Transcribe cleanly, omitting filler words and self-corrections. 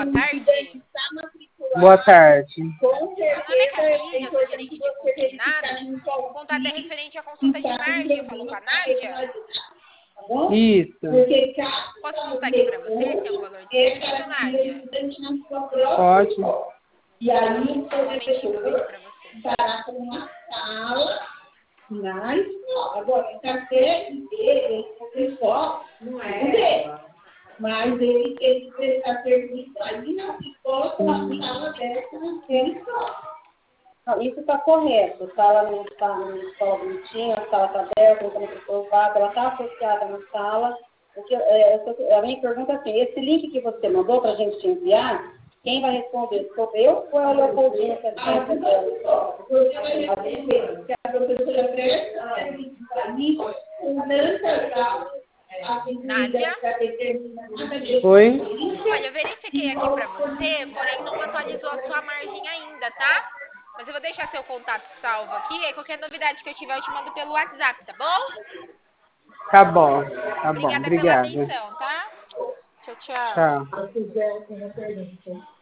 boa tarde. Boa tarde. Meu nome é Camila, eu sou gerente de consignados. O contato é referente à consulta de margem. Falou com a Nádia? Isso. Posso consultar aqui para você? Tem um valor de serviço, Nádia? Pode. Um momentinho que eu vejo para você. Mas, agora, não é. Mas ele prestar serviço ali na escola, na sala dessa, naquele só. Não, isso está correto. Sala não está na escola bonitinha, a sala está aberta, não está vaga, ela está associada na sala. A minha pergunta é assim, esse link que você mandou para a gente te enviar, quem vai responder? Sou eu ou é o Leopoldinho que está recebendo? A professora presta, Nádia? Oi? Olha, eu verifiquei aqui para você, porém não atualizou a sua margem ainda, tá? Mas eu vou deixar seu contato salvo aqui, aí qualquer novidade que eu tiver eu te mando pelo WhatsApp, tá bom? Tá bom. Tá bom. Obrigada pela Obrigada. atenção, tá? Tchau, tchau. Tchau.